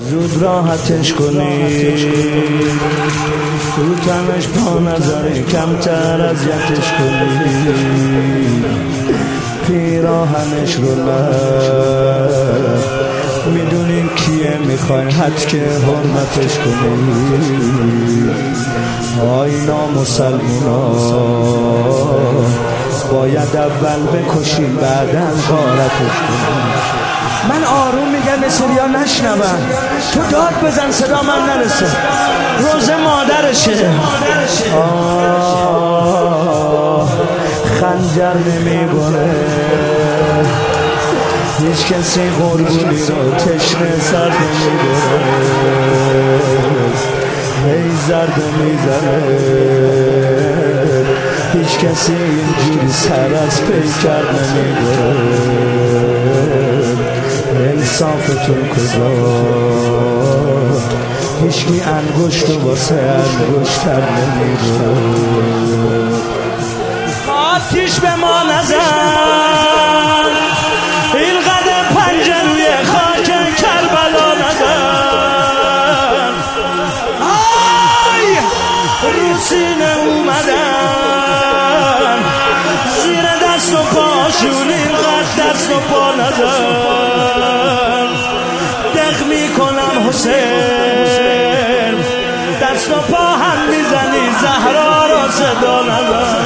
زود راحتش کنی، رو تنش پا نذاری کمتر اذیتش کنی، پیراهنش رو میدونین کیه میخواین حد که حرمتش کنی. آی نامسلمونا باید اول بکشیم بعداً غارتش کنیم. من آروم میگم سریا نشنون، تو داد بزن صدا من نرسه. روزه مادرشه، خنجر نمیبره، هیچ کسی قربونی رو تشنه سر نمیبره، هی زرد میزنه، هیچ کسی اینجوری سر از پیکر نمیبره. انصافتون کجا؟ هیچکی انگشت و واسه انگشتر نمیبره. آتیش به ما نزن، این قدم پنجه روی خاک کربلا نزن. آی رو سینه اومدن، زیر دست و پاشون اینقدر دست و پا نزن. دق میکنم حسین، دست و پا هم میزنی زهرا را صدا نزن.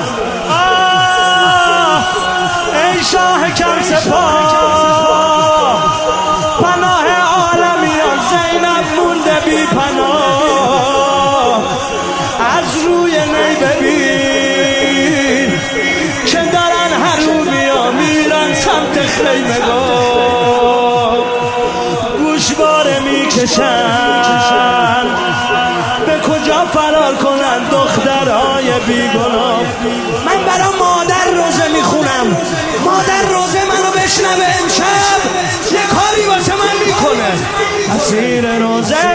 ای شاه کم سپاه، پناه عالمیان زینب مونده بی پناه. از روی نی ببین که دارن حرومیا میرن سمت خیمگاه، گوشواره میکشن به کجا فرار کنن دخترهای بیگناه. من برا مادر روزه میخونم، مادر روزه منو بشنوه امشب یه کاری واسه من میکنه. اسیر روزه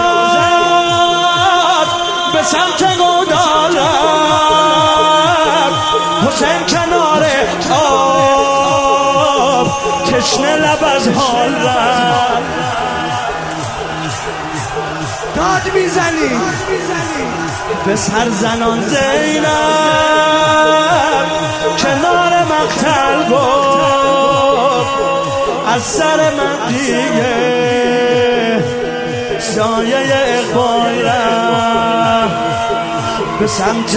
باد به سمت گودالم، حسین کنار آب تشنه لب از حال رفت. داد میزنی به سر زنان زینب کنار مقتل گفت، از سر من دیگه سایه اقبال رفت. به سمت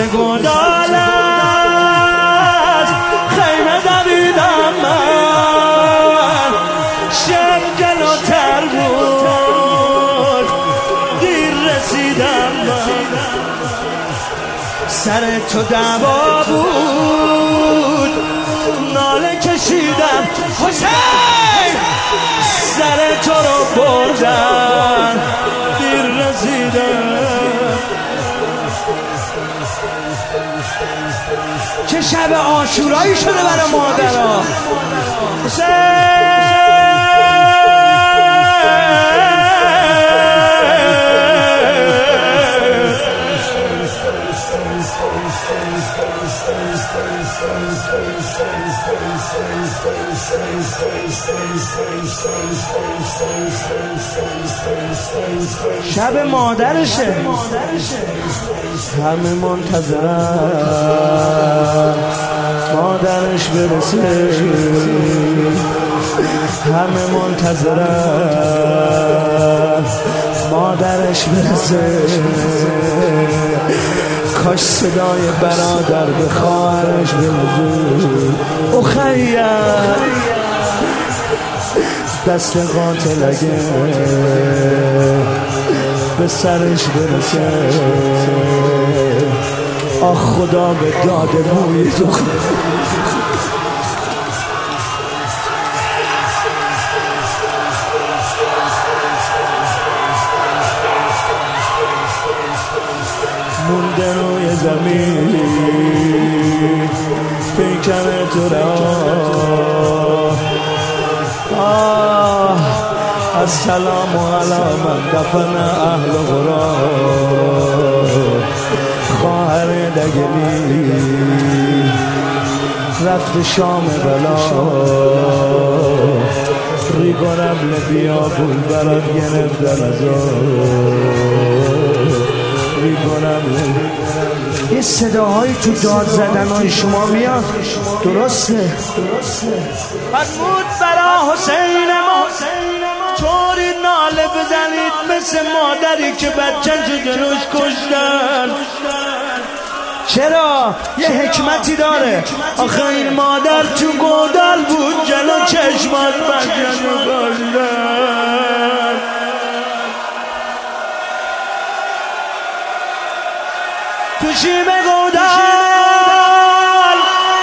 گودالت خیمه دویدم من، شب جلوتر بود دیر رسیدم من. سر تو دعوا بود ناله کشیدم حسین، سر تو رو بردن دیر رسیدم. چه شب عاشورایی شده برای مادرها. شب مادرشه، همه منتظرن مادرش برسه، همه منتظرن مادرش برسه. کاش صدای برادر به خواهرش برسه. اخیر دست قاتل اگه به سرش برسه، آخ خدا به داد موی تو مونده روی زمین پیکر تو را. السلام علی من دفن اهل قرا، خواهر دگلی رفت شام بلا، میکنم بیابون برات گرفتن میکنم. یه صداهایی تو داد زدنهای شما میاد، درسته؟ فرمود برا حسین ما طوری ناله بزنید مثل مادری که بچه‌شو جلوش کشتن. چرا؟ یه حکمتی داره. آخه این مادر تو گودال بود، جلو چشمات بچه‌شو کشتن. تو شیب گودال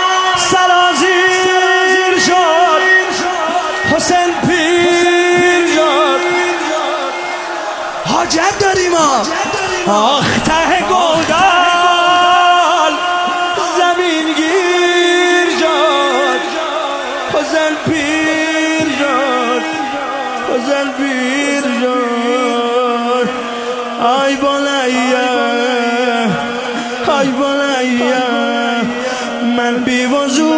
سرازیر شد، حسین پیر شد. حاجت داریم آخ ته گودال زمین گیر شد، حسین پیر شد، حسین پیر شد. آی بنیه، آی بنیه، من بی وضو